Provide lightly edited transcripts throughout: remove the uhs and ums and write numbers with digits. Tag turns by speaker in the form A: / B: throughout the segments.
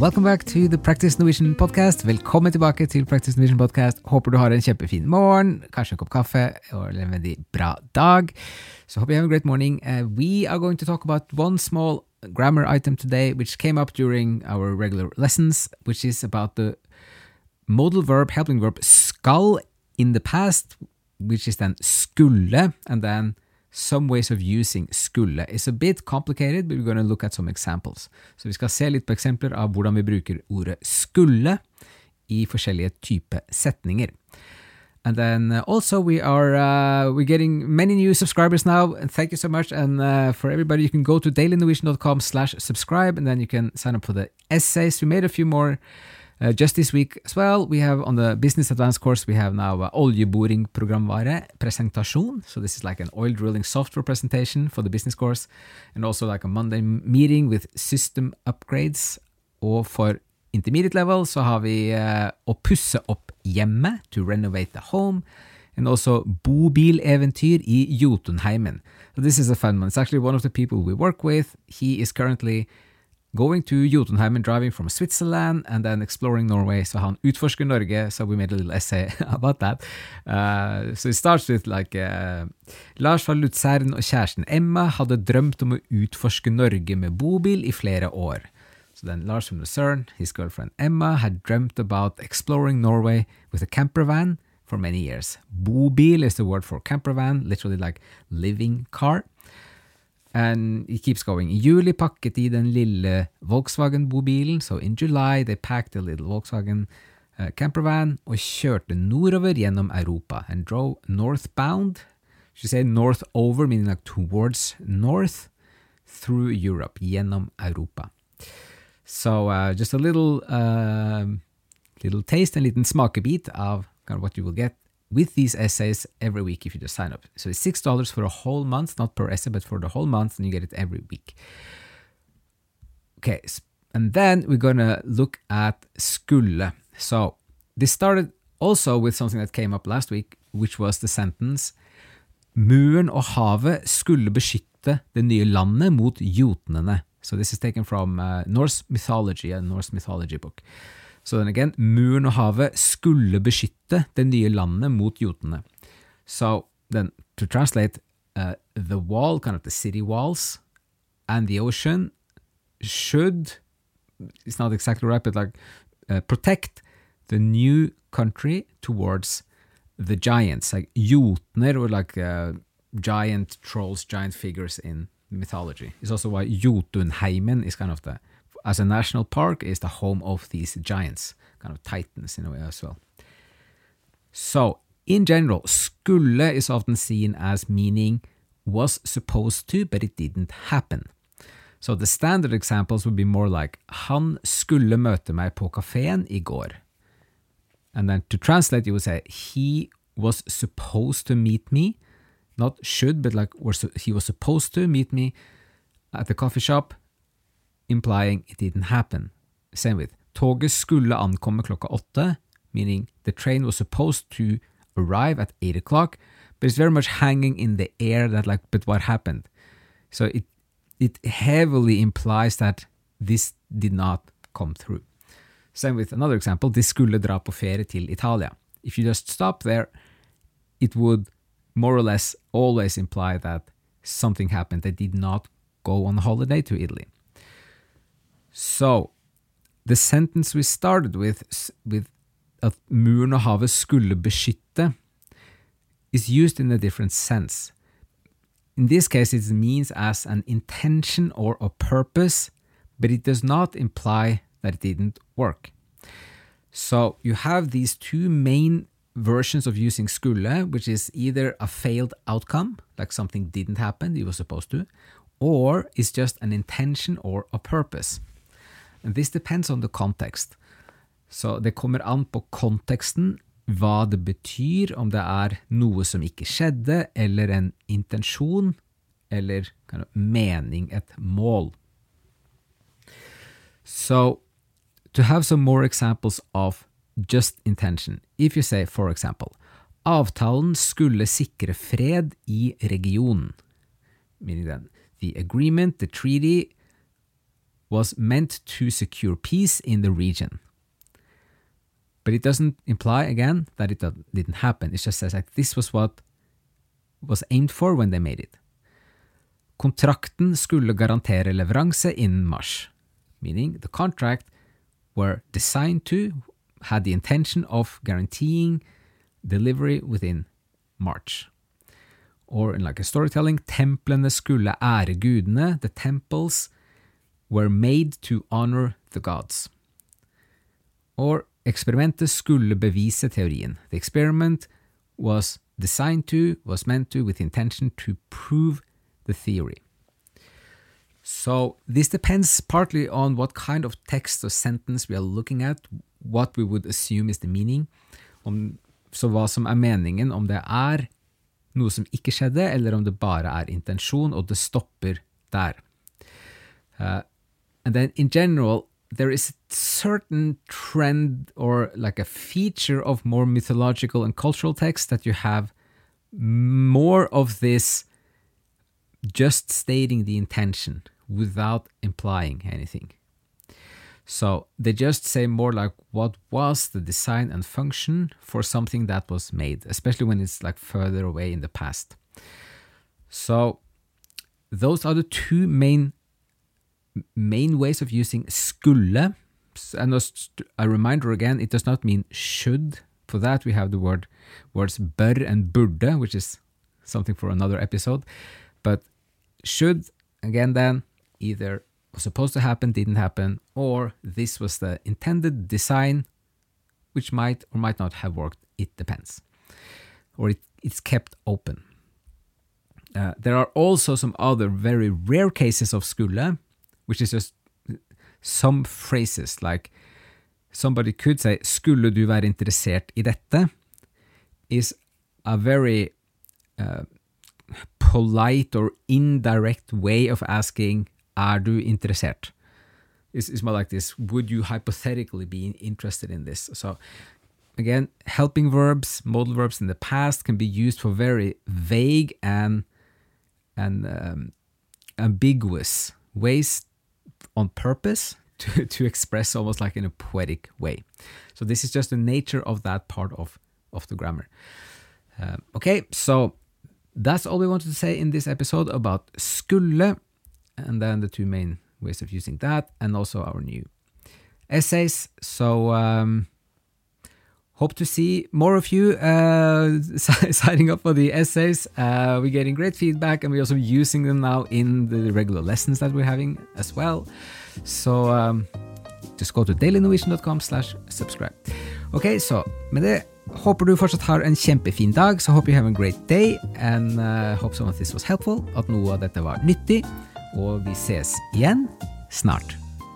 A: Welcome back to the Practice Norwegian podcast. Velkommen tilbake til Practice Norwegian podcast. Håper du har en kjempefin morgen, kanskje en kopp kaffe, eller en veldig bra dag. So hope you have a great morning. We are going to talk about one small grammar item today, which came up during our regular lessons, which is about the modal verb, helping verb, skal in the past, which is then skulle, and then some ways of using skulle. It's a bit complicated, but we're going to look at some examples. Så vi skal se litt på eksempler av hvordan vi bruker ordet skulle i forskjellige typer setninger. And then also we're getting many new subscribers now, and thank you so much. And for everybody, you can go to dailynorwegian.com/subscribe, and then you can sign up for the essays. We made a few more just this week as well. We have on the Business Advanced course, we have now oljeboring programvare presentasjon. So this is like an oil drilling software presentation for the business course, and also like a Monday meeting with system upgrades. Og for intermediate level så har vi å pusse opp hjemme, to renovate the home, and also bobileventyr i Jotunheimen. So this is a fun one. It's actually one of the people we work with. He is currently going to Jotunheimen, driving from Switzerland and then exploring Norway. So han utforsker Norge, so we made a little essay about that. So it starts with like, Lars fra Luzern og kjæresten Emma hadde drømt om å utforske Norge med bobil i flere år. So then Lars from Luzern, his girlfriend Emma, had dreamt about exploring Norway with a camper van for many years. Bobil is the word for camper van, literally like living car. And it keeps going. I juli pakket de den lille Volkswagen-bobilen, so in July they packed a little Volkswagen camper van og kjørte nordover gjennom Europa and drove northbound. Should say north over, meaning like towards north, through Europe, gjennom Europa. So just a little taste, en liten smakebit of kind of what you will get with these essays every week if you just sign up. So it's $6 for a whole month, not per essay, but for the whole month, and you get it every week. Okay, and then we're going to look at skulle. So this started also with something that came up last week, which was the sentence Muren og havet skulle beskytte det nye landet mot jotnene. So this is taken from Norse mythology, a Norse mythology book. So then again, muren og havet skulle beskytte det nye landet mot jotnene. So then to translate, the wall, kind of the city walls, and the ocean should, it's not exactly right, but like protect the new country towards the giants. Like jotner were like giant trolls, giant figures in mythology. It's also why Jotunheimen is kind of the, as a national park, is the home of these giants, kind of titans in a way as well. So, in general, skulle is often seen as meaning was supposed to, but it didn't happen. So the standard examples would be more like han skulle møte meg på kaféen i går. And then to translate, you would say he was supposed to meet me, not should, but like he was supposed to meet me at the coffee shop, implying it didn't happen. Same with toget skulle ankomme klokka 8, meaning the train was supposed to arrive at 8 o'clock, but it's very much hanging in the air that like, but what happened? So it heavily implies that this did not come through. Same with another example, de skulle dra på ferie til Italia. If you just stop there, it would more or less always imply that something happened. They did not go on holiday to Italy. So, the sentence we started with at muren og havet skulle beskytte is used in a different sense. In this case, it means as an intention or a purpose, but it does not imply that it didn't work. So, you have these two main versions of using skulle, which is either a failed outcome, like something didn't happen, it was supposed to, or it's just an intention or a purpose. And this depends on the context. Så det kommer an på konteksten, hva det betyr, om det noe som ikke skjedde, eller en intensjon, eller kind of mening, et mål. So, to have some more examples of just intention. If you say, for example, avtalen skulle sikre fred i regionen. Meaning then, the agreement, the treaty, was meant to secure peace in the region. But it doesn't imply, again, that it didn't happen. It just says like this was what was aimed for when they made it. Kontrakten skulle garantere leveranse innen mars, meaning the contract were designed to, had the intention of guaranteeing delivery within March. Or in like a storytelling, templene skulle ære gudene, the temples were made to honor the gods. Or eksperimentet skulle bevise teorien. The experiment was meant to, with intention to prove the theory. So this depends partly on what kind of text or sentence we are looking at, what we would assume is the meaning. Så hva som meningen, om det noe som ikke skjedde, eller om det bare intensjon, og det stopper der. And then in general, there is a certain trend or like a feature of more mythological and cultural texts that you have more of this just stating the intention without implying anything. So they just say more like what was the design and function for something that was made, especially when it's like further away in the past. So those are the two main ways of using skulle. And a reminder again, it does not mean should. For that we have the words bør and burde, which is something for another episode. But should, again then, either was supposed to happen, didn't happen, or this was the intended design, which might or might not have worked. It depends. Or it's kept open. There are also some other very rare cases of skulle, which is just some phrases, like somebody could say, skulle du være interessert I dette, is a very polite or indirect way of asking, du interessert? It's more like this, would you hypothetically be interested in this? So again, helping verbs, modal verbs in the past can be used for very vague and ambiguous ways on purpose to express almost like in a poetic way. So this is just the nature of that part of the grammar. Okay, so that's all we wanted to say in this episode about skulle, and then the two main ways of using that, and also our new essays. So hope to see more of you signing up for the essays. We're getting great feedback, and we're also using them now in the regular lessons that we're having as well. So just go to dailynorwegian.com/subscribe. Okay, så med det håper du fortsatt har en kjempefin dag, so hope you have a great day, and hope some of this was helpful, at noe av dette var nyttig, og vi ses igjen snart.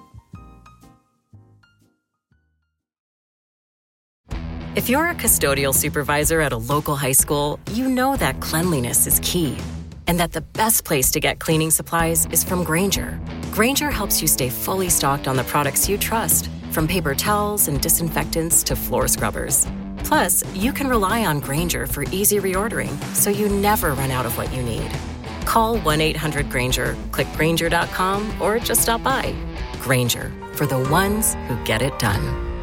B: If you're a custodial supervisor at a local high school, you know that cleanliness is key, and that the best place to get cleaning supplies is from Grainger. Grainger helps you stay fully stocked on the products you trust, from paper towels and disinfectants to floor scrubbers. Plus, you can rely on Grainger for easy reordering, so you never run out of what you need. Call 1-800-GRAINGER, click Grainger.com, or just stop by. Grainger, for the ones who get it done.